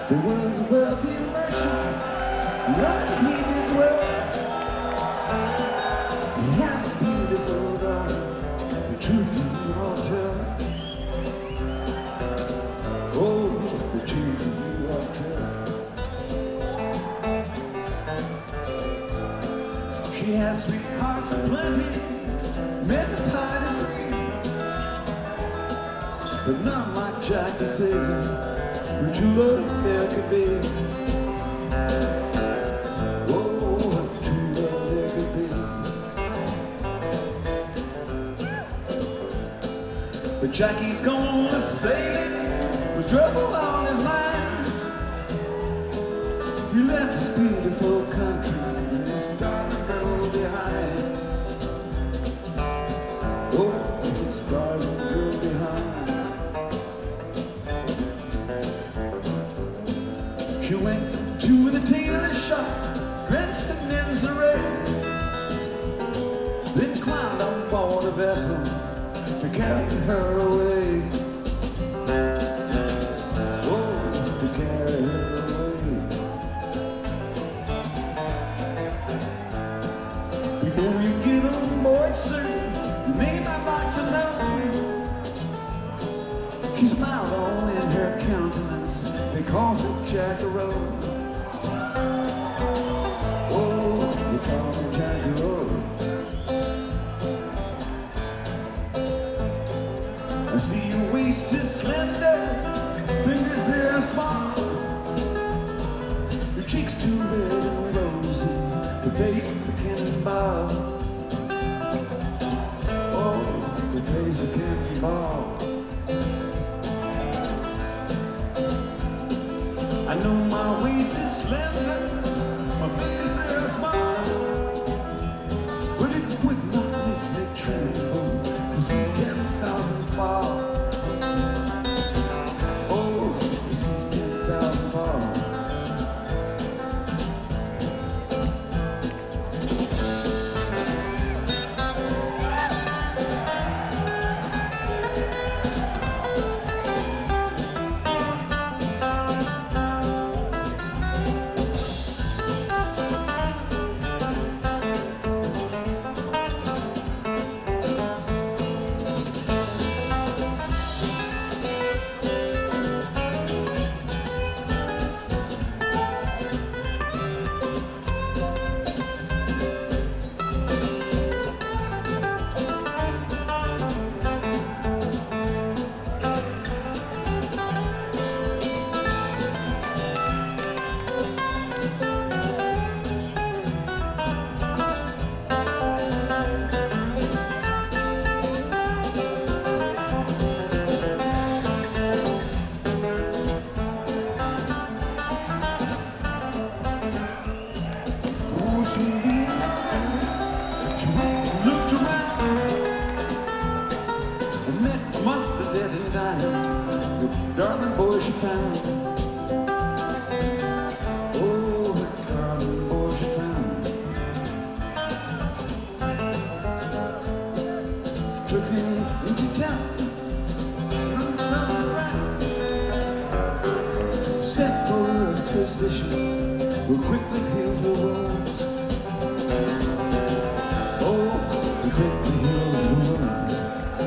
There was a wealthy merchant, London he did dwell. He had a beautiful daughter, the truth do you all tell? Oh, the truth do you all tell? She had sweethearts aplenty, men of high degree, but none like Jack to say who true love there could be. Oh, what true love there could be. But Jackie's gone a sailing with trouble on his mind. He left his beautiful country and his darling girl behind. Oh, his darling girl behind. She went to the tailor shop, dressed in men's array, then climbed on board a vessel to carry her away. Oh, to carry her away. Before you get on board, sir, you may not like to know, she smiled all in her countenance. They call her Jackaroo. Oh, they call her Jackaroo. I see your waist is slender, fingers they're small, your cheeks too red and rosy, the face of the cannonball. Oh, the face of the cannonball. I know my waist is slender, my fingers they're small, but it would not make me tremble to see 10,000 fall. Oh, to see 10,000 fall. She looked around and met amongst the dead and dying the darling boy she found. Oh, the darling boy she found. Took him into town, running around, sent for a physician who quickly healed her wounds. Quickly heal the wounds.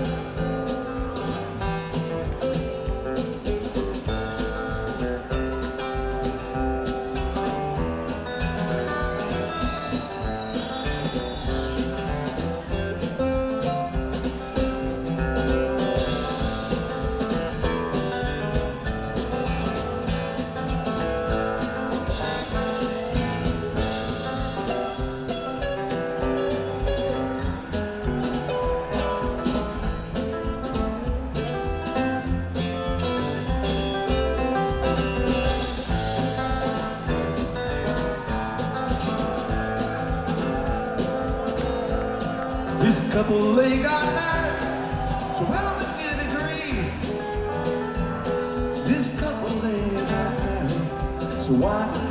This couple, they got married, so well they did agree. This couple, they got married, so why